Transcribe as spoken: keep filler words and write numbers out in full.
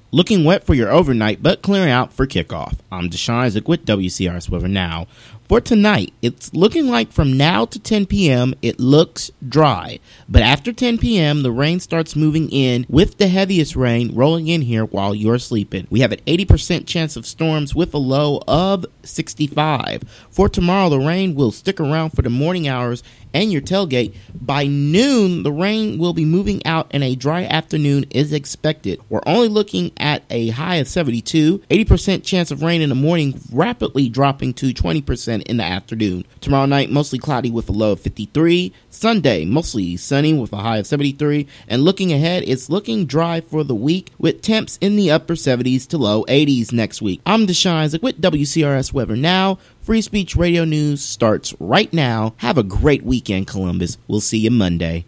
Looking wet for your overnight, but clearing out for kickoff. I'm Deshaun Isaac with W C R S Weather Now. For tonight, it's looking like from now to ten p.m., it looks dry. But after ten p.m., the rain starts moving in, with the heaviest rain rolling in here while you're sleeping. We have an eighty percent chance of storms with a low of sixty-five. For tomorrow, the rain will stick around for the morning hours and your tailgate. By noon, the rain will be moving out and a dry afternoon is expected. We're only looking at a high of seventy-two, eighty percent chance of rain in the morning, rapidly dropping to twenty percent in the afternoon. Tomorrow night, mostly cloudy with a low of fifty-three. Sunday, mostly sunny with a high of seventy-three. And looking ahead, it's looking dry for the week with temps in the upper seventies to low eighties next week. I'm Deshaun Isaac with W C R S Weather Now. Free Speech Radio News starts right now. Have a great weekend, Columbus. We'll see you Monday.